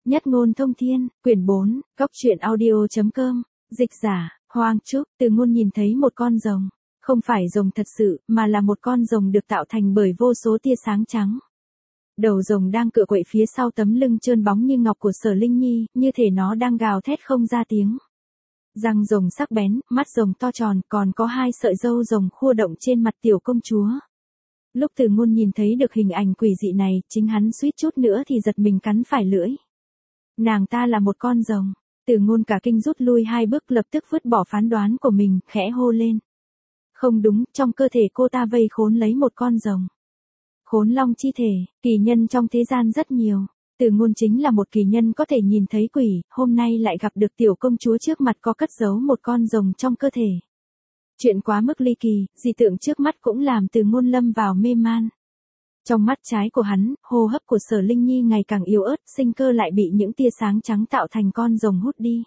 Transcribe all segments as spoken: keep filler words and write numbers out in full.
Nhất ngôn thông thiên, quyển bốn, góc truyện audio.com, dịch giả, Hoang Trúc. Từ Ngôn nhìn thấy một con rồng, không phải rồng thật sự, mà là một con rồng được tạo thành bởi vô số tia sáng trắng. Đầu rồng đang cựa quậy phía sau tấm lưng trơn bóng như ngọc của Sở Linh Nhi, như thể nó đang gào thét không ra tiếng. Răng rồng sắc bén, mắt rồng to tròn, còn có hai sợi râu rồng khua động trên mặt tiểu công chúa. Lúc Từ Ngôn nhìn thấy được hình ảnh quỷ dị này, chính hắn suýt chút nữa thì giật mình cắn phải lưỡi. Nàng ta là một con rồng. Từ Ngôn cả kinh rút lui hai bước, lập tức vứt bỏ phán đoán của mình, khẽ hô lên. Không đúng, trong cơ thể cô ta vây khốn lấy một con rồng. Khốn long chi thể, kỳ nhân trong thế gian rất nhiều. Từ Ngôn chính là một kỳ nhân có thể nhìn thấy quỷ, hôm nay lại gặp được tiểu công chúa trước mặt có cất giấu một con rồng trong cơ thể. Chuyện quá mức ly kỳ, dị tượng trước mắt cũng làm Từ Ngôn lâm vào mê man. Trong mắt trái của hắn, hô hấp của Sở Linh Nhi ngày càng yếu ớt, sinh cơ lại bị những tia sáng trắng tạo thành con rồng hút đi.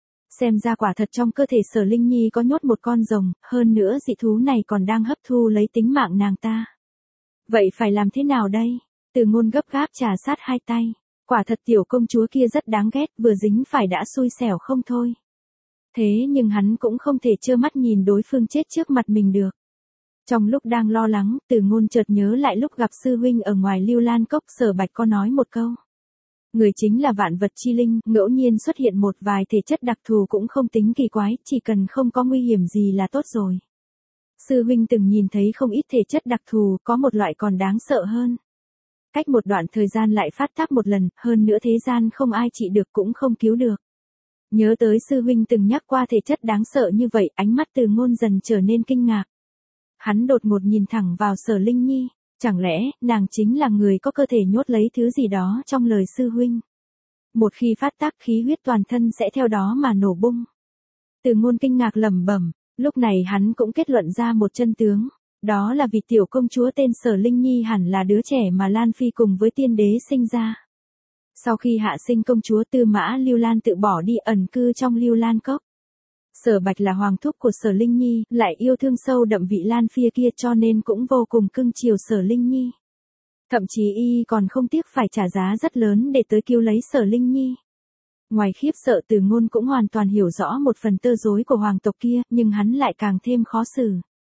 Xem ra quả thật trong cơ thể Sở Linh Nhi có nhốt một con rồng, hơn nữa dị thú này còn đang hấp thu lấy tính mạng nàng ta. Vậy phải làm thế nào đây? Từ Ngôn gấp gáp trà sát hai tay. Quả thật tiểu công chúa kia rất đáng ghét, vừa dính phải đã xui xẻo không thôi. Thế nhưng hắn cũng không thể trơ mắt nhìn đối phương chết trước mặt mình được. Trong lúc đang lo lắng, Từ Ngôn chợt nhớ lại lúc gặp sư huynh ở ngoài Lưu Lan Cốc, Sở Bạch có nói một câu. Người chính là vạn vật chi linh, ngẫu nhiên xuất hiện một vài thể chất đặc thù cũng không tính kỳ quái, chỉ cần không có nguy hiểm gì là tốt rồi. Sư huynh từng nhìn thấy không ít thể chất đặc thù, có một loại còn đáng sợ hơn. Cách một đoạn thời gian lại phát tác một lần, hơn nữa thế gian không ai trị được cũng không cứu được. Nhớ tới sư huynh từng nhắc qua thể chất đáng sợ như vậy, ánh mắt Từ Ngôn dần trở nên kinh ngạc. Hắn đột ngột nhìn thẳng vào Sở Linh Nhi, chẳng lẽ nàng chính là người có cơ thể nhốt lấy thứ gì đó trong lời sư huynh. Một khi phát tác khí huyết toàn thân sẽ theo đó mà nổ bung. Từ Ngôn kinh ngạc lẩm bẩm, lúc này hắn cũng kết luận ra một chân tướng, đó là vì tiểu công chúa tên Sở Linh Nhi hẳn là đứa trẻ mà Lan Phi cùng với tiên đế sinh ra. Sau khi hạ sinh công chúa, Tư Mã Lưu Lan tự bỏ đi ẩn cư trong Lưu Lan Cốc. Sở Bạch là hoàng thúc của Sở Linh Nhi, lại yêu thương sâu đậm vị Lan Phi kia cho nên cũng vô cùng cưng chiều Sở Linh Nhi. Thậm chí y còn không tiếc phải trả giá rất lớn để tới cứu lấy Sở Linh Nhi. Ngoài khiếp sợ, Từ Ngôn cũng hoàn toàn hiểu rõ một phần tơ rối của hoàng tộc kia, nhưng hắn lại càng thêm khó xử.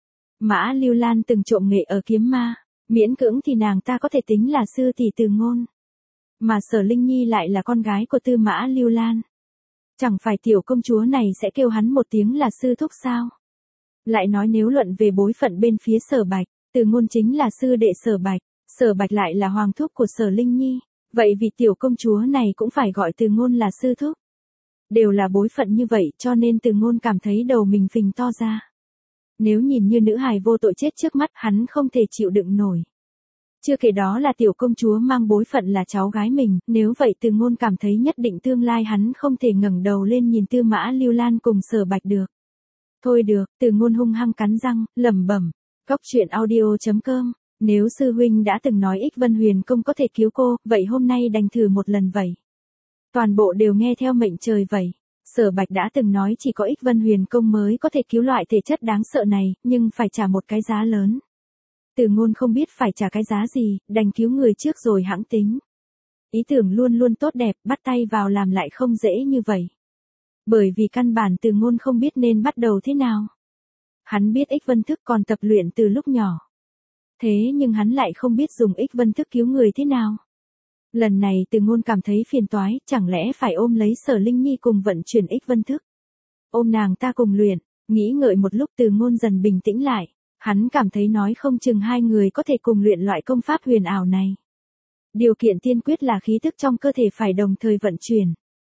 Mã Lưu Lan từng trộm nghệ ở kiếm ma, miễn cưỡng thì nàng ta có thể tính là sư tỷ Từ Ngôn. Mà Sở Linh Nhi lại là con gái của Tư Mã Lưu Lan. Chẳng phải tiểu công chúa này sẽ kêu hắn một tiếng là sư thúc sao? Lại nói nếu luận về bối phận bên phía Sở Bạch, Từ Ngôn chính là sư đệ Sở Bạch, Sở Bạch lại là hoàng thúc của Sở Linh Nhi, vậy vì tiểu công chúa này cũng phải gọi Từ Ngôn là sư thúc. Đều là bối phận như vậy cho nên Từ Ngôn cảm thấy đầu mình phình to ra. Nếu nhìn như nữ hài vô tội chết trước mắt, hắn không thể chịu đựng nổi. Chưa kể đó là tiểu công chúa mang bối phận là cháu gái mình, nếu vậy Từ Ngôn cảm thấy nhất định tương lai hắn không thể ngẩng đầu lên nhìn Tư Mã Lưu Lan cùng Sở Bạch được. Thôi được, Từ Ngôn hung hăng cắn răng, lẩm bẩm, góc truyện audio.com, nếu sư huynh đã từng nói Ích Vân Huyền Công có thể cứu cô, vậy hôm nay đành thử một lần vậy. Toàn bộ đều nghe theo mệnh trời vậy. Sở Bạch đã từng nói chỉ có Ích Vân Huyền Công mới có thể cứu loại thể chất đáng sợ này, nhưng phải trả một cái giá lớn. Từ Ngôn không biết phải trả cái giá gì, đành cứu người trước rồi hãng tính. Ý tưởng luôn luôn tốt đẹp, bắt tay vào làm lại không dễ như vậy. Bởi vì căn bản Từ Ngôn không biết nên bắt đầu thế nào. Hắn biết Ích Vân Thức còn tập luyện từ lúc nhỏ. Thế nhưng hắn lại không biết dùng Ích Vân Thức cứu người thế nào. Lần này Từ Ngôn cảm thấy phiền toái, chẳng lẽ phải ôm lấy Sở Linh Nhi cùng vận chuyển Ích Vân Thức. Ôm nàng ta cùng luyện, nghĩ ngợi một lúc Từ Ngôn dần bình tĩnh lại. Hắn cảm thấy nói không chừng hai người có thể cùng luyện loại công pháp huyền ảo này. Điều kiện tiên quyết là khí thức trong cơ thể phải đồng thời vận chuyển.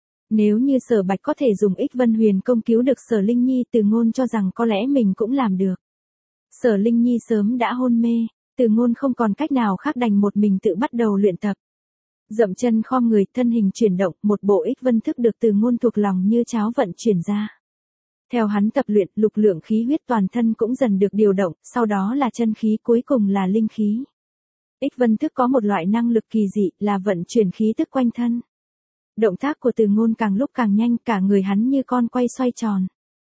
Nếu như Sở Bạch có thể dùng Ích Vân Huyền Công cứu được Sở Linh Nhi, Từ Ngôn cho rằng có lẽ mình cũng làm được. Sở Linh Nhi sớm đã hôn mê, Từ Ngôn không còn cách nào khác đành một mình tự bắt đầu luyện tập. Dậm chân khom người, thân hình chuyển động, một bộ Ích Vân Thức được Từ Ngôn thuộc lòng như cháo vận chuyển ra. Theo hắn tập luyện, lục lượng khí huyết toàn thân cũng dần được điều động, sau đó là chân khí, cuối cùng là linh khí. Ích Vân Thức có một loại năng lực kỳ dị là vận chuyển khí tức quanh thân. Động tác của Từ Ngôn càng lúc càng nhanh, cả người hắn như con quay xoay tròn.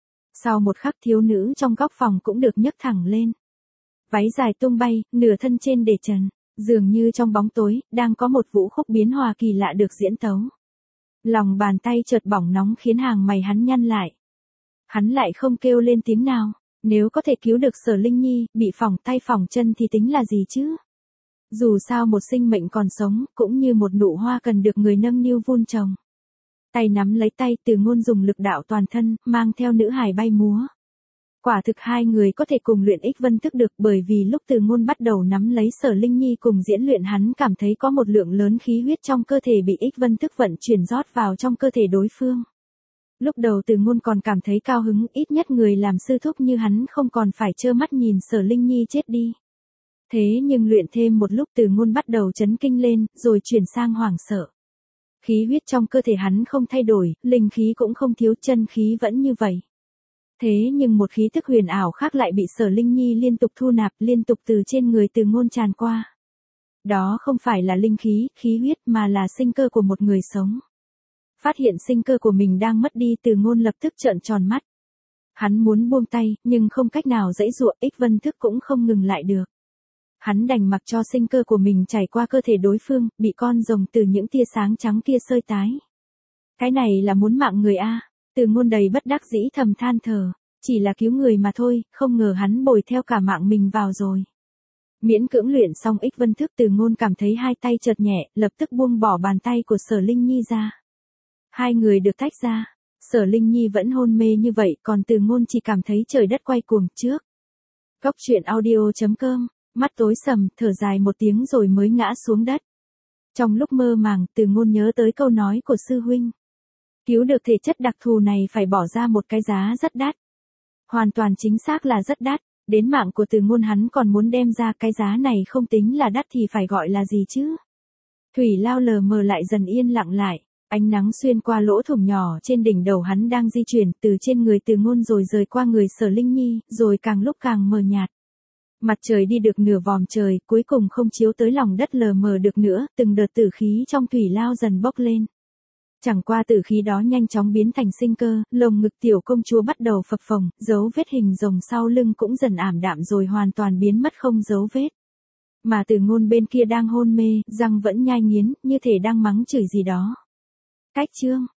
Sau một khắc, thiếu nữ trong góc phòng cũng được nhấc thẳng lên. Váy dài tung bay, nửa thân trên để trần, dường như trong bóng tối, đang có một vũ khúc biến hòa kỳ lạ được diễn tấu. Lòng bàn tay chợt bỏng nóng khiến hàng mày hắn nhăn lại. Hắn lại không kêu lên tiếng nào, nếu có thể cứu được Sở Linh Nhi, bị phỏng tay phỏng chân thì tính là gì chứ? Dù sao một sinh mệnh còn sống, cũng như một nụ hoa cần được người nâng niu vun trồng. Tay nắm lấy tay, Từ Ngôn dùng lực đạo toàn thân, mang theo nữ hài bay múa. Quả thực hai người có thể cùng luyện ích vân thức được, bởi vì lúc Từ Ngôn bắt đầu nắm lấy Sở Linh Nhi cùng diễn luyện, hắn cảm thấy có một lượng lớn khí huyết trong cơ thể bị ích vân thức vận chuyển rót vào trong cơ thể đối phương. Lúc đầu Từ Ngôn còn cảm thấy cao hứng, ít nhất người làm sư thúc như hắn không còn phải trơ mắt nhìn Sở Linh Nhi chết đi. Thế nhưng luyện thêm một lúc Từ Ngôn bắt đầu chấn kinh lên, rồi chuyển sang hoảng sợ. Khí huyết trong cơ thể hắn không thay đổi, linh khí cũng không thiếu, chân khí vẫn như vậy. Thế nhưng một khí tức huyền ảo khác lại bị Sở Linh Nhi liên tục thu nạp, liên tục từ trên người Từ Ngôn tràn qua. Đó không phải là linh khí, khí huyết mà là sinh cơ của một người sống. Phát hiện sinh cơ của mình đang mất đi, Từ Ngôn lập tức trợn tròn mắt. Hắn muốn buông tay, nhưng không cách nào giãy giụa, ích vân thức cũng không ngừng lại được. Hắn đành mặc cho sinh cơ của mình chảy qua cơ thể đối phương, bị con rồng từ những tia sáng trắng kia xơi tái. Cái này là muốn mạng người a. Từ Ngôn đầy bất đắc dĩ thầm than thở, chỉ là cứu người mà thôi, không ngờ hắn bồi theo cả mạng mình vào rồi. Miễn cưỡng luyện xong ích vân thức, Từ Ngôn cảm thấy hai tay chợt nhẹ, lập tức buông bỏ bàn tay của Sở Linh Nhi ra. Hai người được tách ra, Sở Linh Nhi vẫn hôn mê như vậy, còn Từ Ngôn chỉ cảm thấy trời đất quay cuồng trước. Cốc truyện audio chấm com, mắt tối sầm, thở dài một tiếng rồi mới ngã xuống đất. Trong lúc mơ màng, Từ Ngôn nhớ tới câu nói của sư huynh. Cứu được thể chất đặc thù này phải bỏ ra một cái giá rất đắt. Hoàn toàn chính xác là rất đắt, đến mạng của Từ Ngôn hắn còn muốn đem ra, cái giá này không tính là đắt thì phải gọi là gì chứ? Thủy lao lờ mờ lại dần yên lặng lại. Ánh nắng xuyên qua lỗ thủng nhỏ trên đỉnh đầu hắn đang di chuyển từ trên người Từ Ngôn rồi rời qua người Sở Linh Nhi, rồi càng lúc càng mờ nhạt. Mặt trời đi được nửa vòm trời, cuối cùng không chiếu tới lòng đất lờ mờ được nữa, từng đợt tử khí trong thủy lao dần bốc lên. Chẳng qua tử khí đó nhanh chóng biến thành sinh cơ, lồng ngực tiểu công chúa bắt đầu phập phồng, dấu vết hình rồng sau lưng cũng dần ảm đạm rồi hoàn toàn biến mất không dấu vết. Mà Từ Ngôn bên kia đang hôn mê, răng vẫn nhai nghiến, như thể đang mắng chửi gì đó. Cách chương